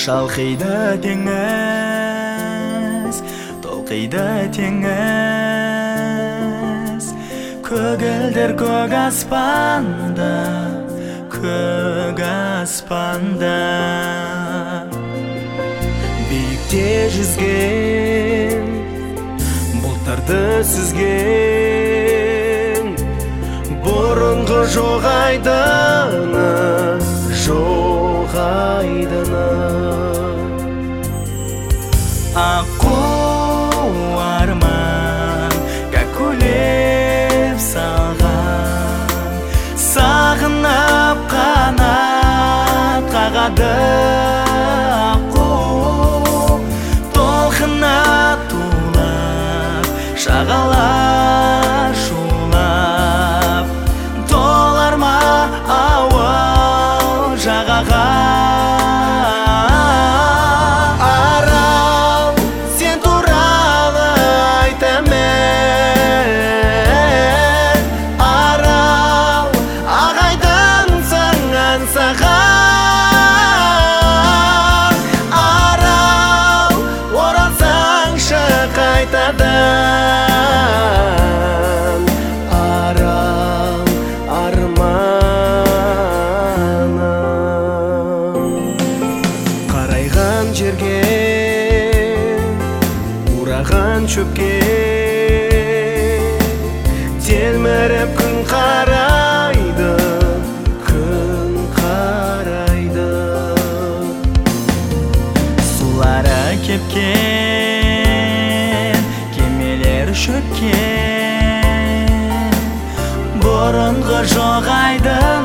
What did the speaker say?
шалқиды теңіз, толқиды теңіз. Көгілдір көк аспанда, көк аспанда. Биікте жүзген, бұлттарды сүзген, бұрынғы жоқ айдыны, жоқ айдыны. Аққу арман көкулеп салған, сағынып қанат қағады. Аққу толқына тулап, шағалар шулап, толар ма ауыл жағаға. Арал, сен туралы айтамын. Арал, ағайдыңсың аңсаған. Арал, оралсаңшы қайтадан. Арал, арманым. Қарайған жерге, ураған шөпке, телміріп күн қарайды, күн қарайды. Сулары кепкен, кемелер шөккен, бұрынғы жоқ айды